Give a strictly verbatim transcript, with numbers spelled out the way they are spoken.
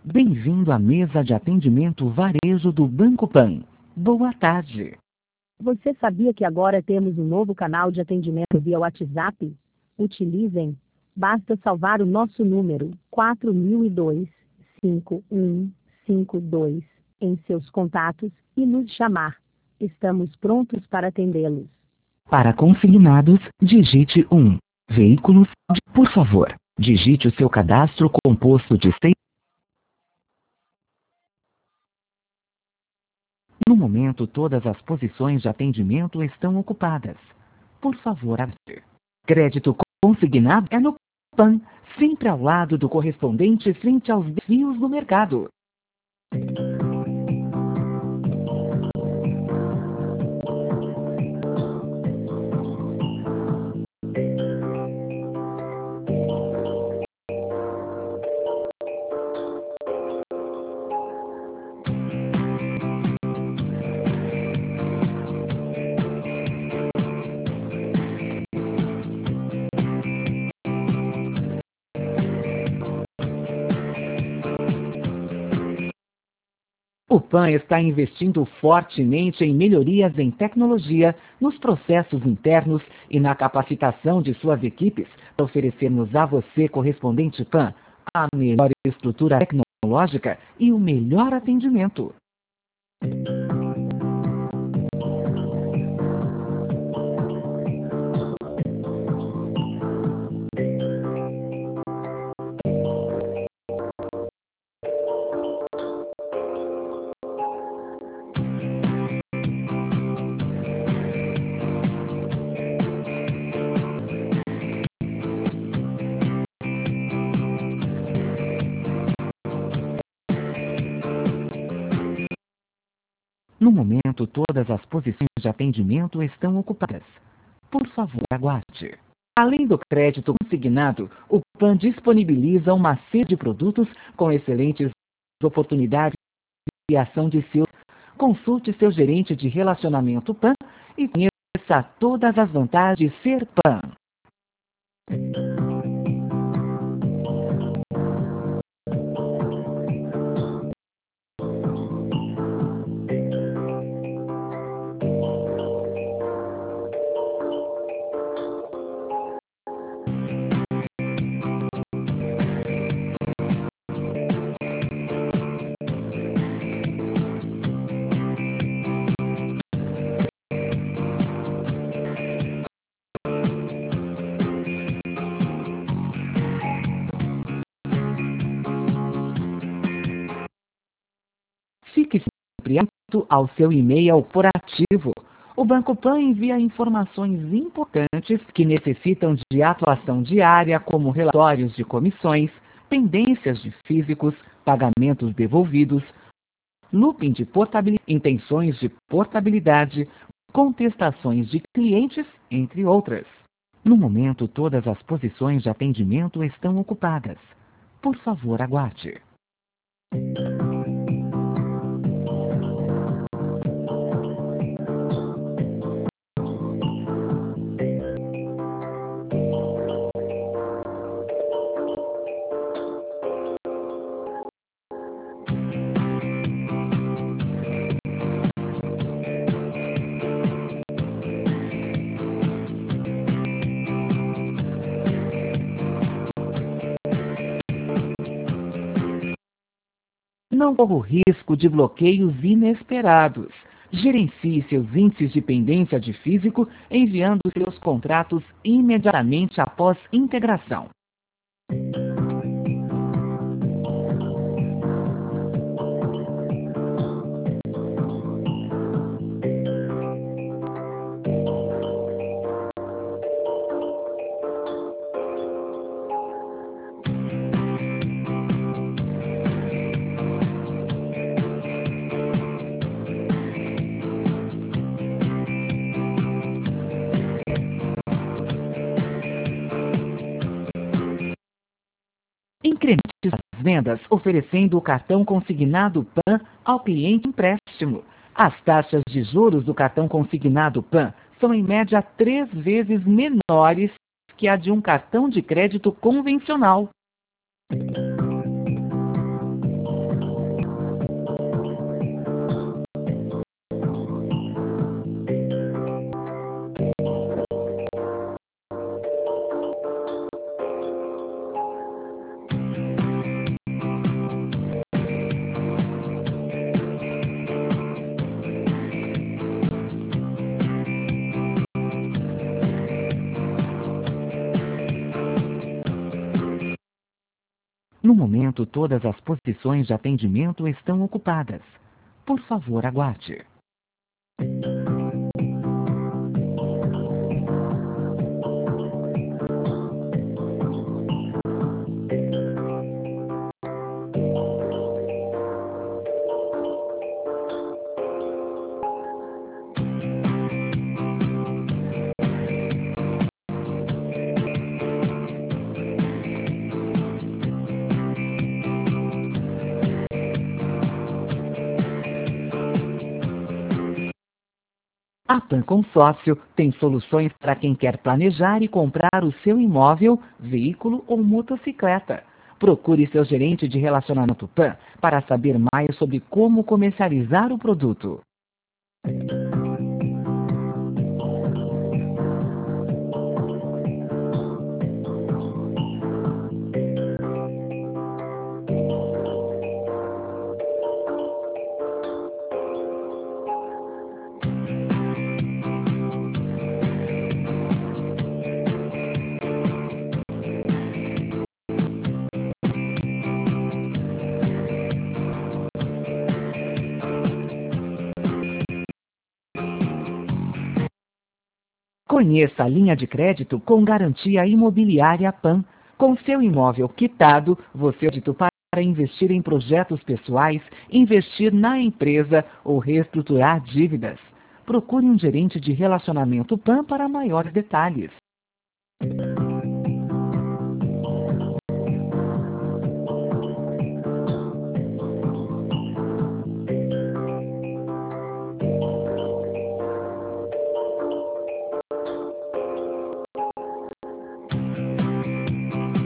Bem-vindo à mesa de atendimento varejo do Banco Pan. Boa tarde. Você sabia que agora temos um novo canal de atendimento via WhatsApp? Utilizem. Basta salvar o nosso número quatro mil e dois, cinco um cinco dois em seus contatos e nos chamar. Estamos prontos para atendê-los. Para consignados, digite um. Veículos, por favor, digite o seu cadastro composto de seis. No momento, todas as posições de atendimento estão ocupadas. Por favor, aguarde. Crédito consignado é no Pan, sempre ao lado do correspondente frente aos desafios do mercado. O Pan está investindo fortemente em melhorias em tecnologia, nos processos internos e na capacitação de suas equipes para oferecermos a você, correspondente Pan, a melhor estrutura tecnológica e o melhor atendimento. No momento, todas as posições de atendimento estão ocupadas. Por favor, aguarde. Além do crédito consignado, o Pan disponibiliza uma série de produtos com excelentes oportunidades de ação de seus. Consulte seu gerente de relacionamento Pan e conheça todas as vantagens de ser Pan. Fique sempre atento ao seu e-mail corporativo. O Banco Pan envia informações importantes que necessitam de atuação diária, como relatórios de comissões, pendências de físicos, pagamentos devolvidos, looping de portabilidade, intenções de portabilidade, contestações de clientes, entre outras. No momento, todas as posições de atendimento estão ocupadas. Por favor, aguarde. Não corra o risco de bloqueios inesperados. Gerencie seus índices de pendência de físico enviando seus contratos imediatamente após integração. Incremente as vendas oferecendo o cartão consignado Pan ao cliente empréstimo. As taxas de juros do cartão consignado Pan são em média três vezes menores que a de um cartão de crédito convencional. No momento, todas as posições de atendimento estão ocupadas. Por favor, aguarde. A Pan Consórcio tem soluções para quem quer planejar e comprar o seu imóvel, veículo ou motocicleta. Procure seu gerente de relacionamento Pan para saber mais sobre como comercializar o produto. Conheça a linha de crédito com garantia imobiliária Pan. Com seu imóvel quitado, você optou para investir em projetos pessoais, investir na empresa ou reestruturar dívidas. Procure um gerente de relacionamento Pan para maiores detalhes.